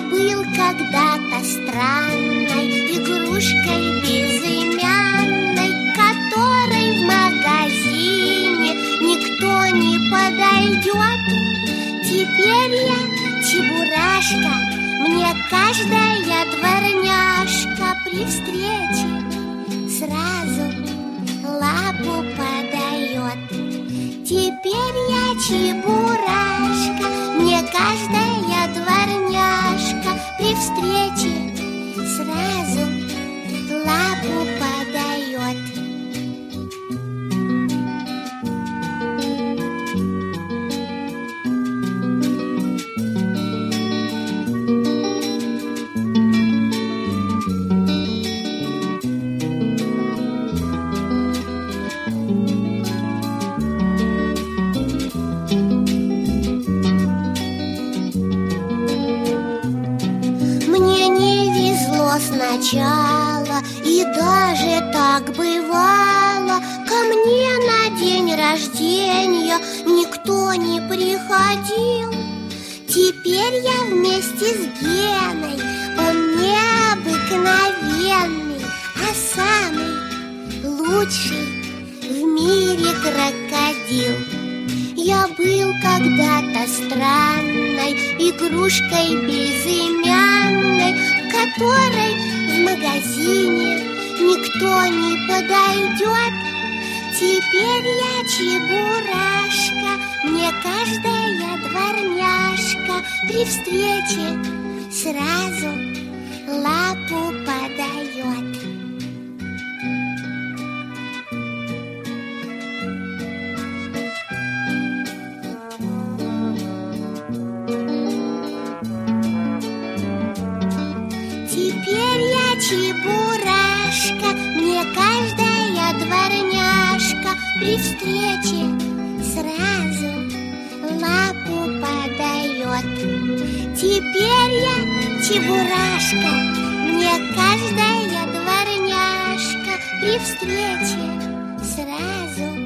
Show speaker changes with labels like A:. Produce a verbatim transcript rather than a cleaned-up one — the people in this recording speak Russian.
A: был когда-то странной игрушкой безымянной, которой в магазине никто не подойдет. Теперь я чебурашка, мне каждая дворняжка при встрече сразу лапу подает. Теперь я чебурашка, мне каждая дворняжка при встрече сразу лапу подает. Сначала, и даже так бывало, ко мне на день рождения никто не приходил. Теперь я вместе с Геной, он необыкновенный, а самый лучший в мире крокодил. Я был когда-то странной игрушкой безымянной, которой в магазине никто не подойдет. Теперь я чебурашка, мне каждая дворняжка при встрече сразу лапу подает. Теперь я чебурашка, мне каждая дворняжка при встрече сразу лапу подает. Теперь я чебурашка, мне каждая дворняжка при встрече сразу